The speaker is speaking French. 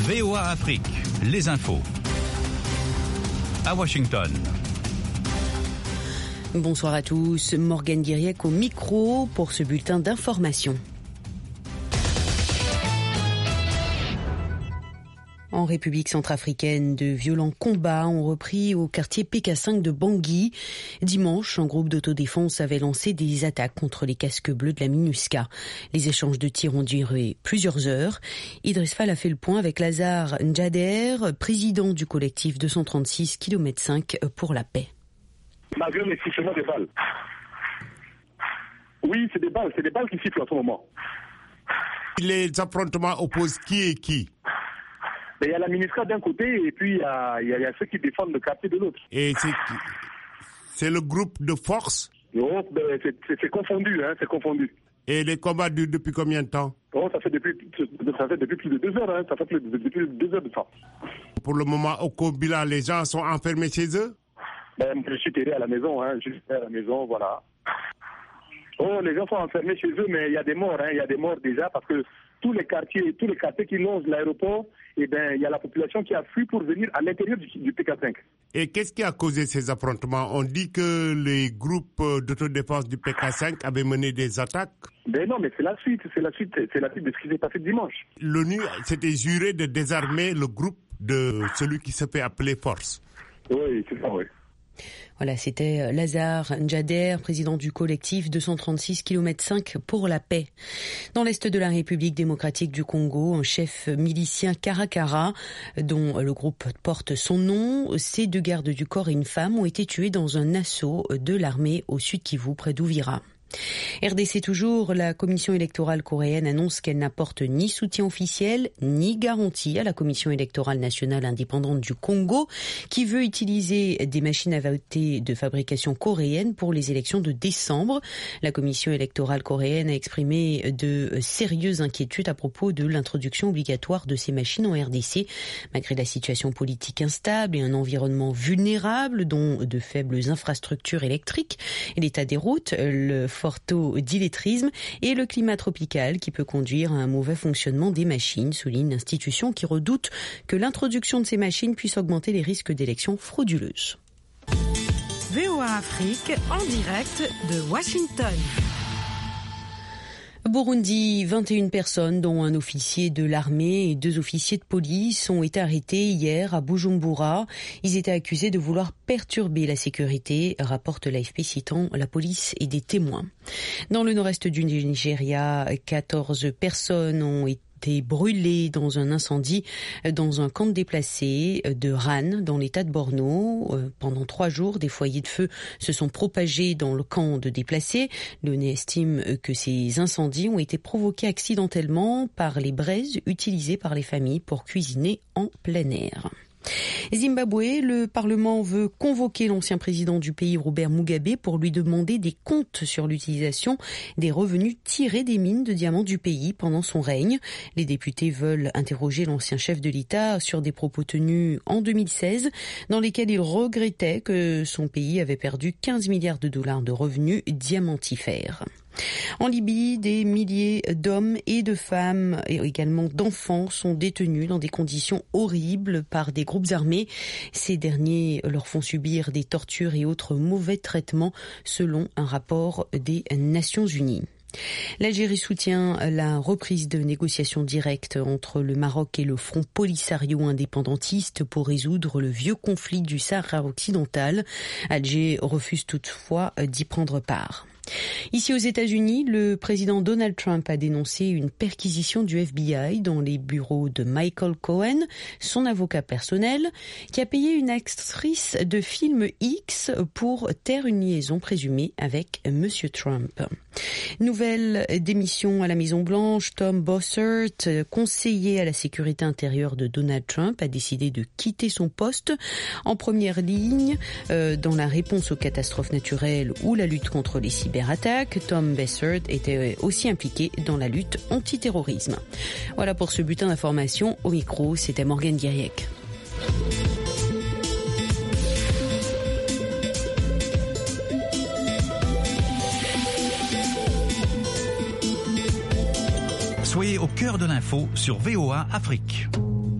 VOA Afrique, les infos. À Washington. Bonsoir à tous, Morgane Guiriec au micro pour ce bulletin d'information. En République centrafricaine, de violents combats ont repris au quartier PK5 de Bangui. Dimanche, un groupe d'autodéfense avait lancé des attaques contre les casques bleus de la MINUSCA. Les échanges de tirs ont duré plusieurs heures. Idriss Fall a fait le point avec Lazare Ndjader, président du collectif 236 km5 pour la paix. Malgré les sifflements des balles. Oui, c'est des balles qui sifflent en ce moment. Les affrontements opposent qui et qui? Il y a la MINUSCA d'un côté et puis il y a ceux qui défendent le quartier de l'autre. Et c'est le groupe de force? Non, c'est confondu, c'est confondu. Et les combats durent depuis combien de temps? Oh, ça fait depuis plus de 2 heures, ça fait depuis 2 heures de temps. Pour le moment, au Kobila, les gens sont enfermés chez eux? Je suis terré à la maison, voilà. Oh, les gens sont enfermés chez eux, mais il y a des morts, il y a des morts déjà parce que tous les quartiers qui longent l'aéroport, il y a la population qui a fui pour venir à l'intérieur du PK5. Et qu'est-ce qui a causé ces affrontements? On dit que les groupes d'autodéfense du PK5 avaient mené des attaques. Non, mais c'est la suite de ce qui s'est passé dimanche. L'ONU s'était juré de désarmer le groupe de celui qui se fait appeler Force. Oui, c'est ça, oui. Voilà, c'était Lazare Ndjader, président du collectif 236 km5 pour la paix. Dans l'est de la République démocratique du Congo, un chef milicien Karakara, dont le groupe porte son nom, ses 2 gardes du corps et une femme ont été tués dans un assaut de l'armée au sud Kivu, près d'Uvira. RDC toujours, la commission électorale coréenne annonce qu'elle n'apporte ni soutien officiel ni garantie à la commission électorale nationale indépendante du Congo qui veut utiliser des machines à voter de fabrication coréenne pour les élections de décembre. La commission électorale coréenne a exprimé de sérieuses inquiétudes à propos de l'introduction obligatoire de ces machines en RDC, malgré la situation politique instable et un environnement vulnérable dont de faibles infrastructures électriques et l'état des routes, le fort taux d'illettrisme et le climat tropical qui peut conduire à un mauvais fonctionnement des machines, souligne l'institution qui redoute que l'introduction de ces machines puisse augmenter les risques d'élections frauduleuses. VOA Afrique en direct de Washington. Burundi, 21 personnes, dont un officier de l'armée et 2 officiers de police, ont été arrêtés hier à Bujumbura. Ils étaient accusés de vouloir perturber la sécurité, rapporte l'AFP citant la police et des témoins. Dans le nord-est du Nigeria, 14 personnes ont été brûlés dans un incendie dans un camp de déplacés de Ran, dans l'état de Borno. Pendant 3 jours, des foyers de feu se sont propagés dans le camp de déplacés. L'ONU estime que ces incendies ont été provoqués accidentellement par les braises utilisées par les familles pour cuisiner en plein air. Zimbabwe, le Parlement veut convoquer l'ancien président du pays, Robert Mugabe, pour lui demander des comptes sur l'utilisation des revenus tirés des mines de diamants du pays pendant son règne. Les députés veulent interroger l'ancien chef de l'État sur des propos tenus en 2016, dans lesquels il regrettait que son pays avait perdu 15 milliards de dollars de revenus diamantifères. En Libye, des milliers d'hommes et de femmes et également d'enfants sont détenus dans des conditions horribles par des groupes armés. Ces derniers leur font subir des tortures et autres mauvais traitements selon un rapport des Nations Unies. L'Algérie soutient la reprise de négociations directes entre le Maroc et le Front Polisario indépendantiste pour résoudre le vieux conflit du Sahara occidental. Alger refuse toutefois d'y prendre part. Ici aux États-Unis, le président Donald Trump a dénoncé une perquisition du FBI dans les bureaux de Michael Cohen, son avocat personnel, qui a payé une actrice de film X pour taire une liaison présumée avec Monsieur Trump. Nouvelle démission à la Maison-Blanche, Tom Bossert, conseiller à la sécurité intérieure de Donald Trump, a décidé de quitter son poste en première ligne dans la réponse aux catastrophes naturelles ou la lutte contre les cyberattaques. Tom Bossert était aussi impliqué dans la lutte antiterrorisme. Voilà pour ce bulletin d'information. Au micro, c'était Morgane Guiriec. Soyez au cœur de l'info sur VOA Afrique.